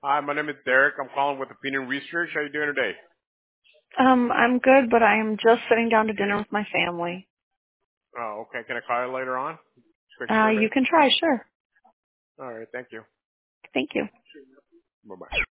Hi, my name is Derek. I'm calling with Opinion Research. How you doing today? I'm good, but I am just sitting down to dinner with my family. Oh, okay. Can I call you later on? Quick survey. You can try, sure. All right. Thank you. Thank you. Bye bye.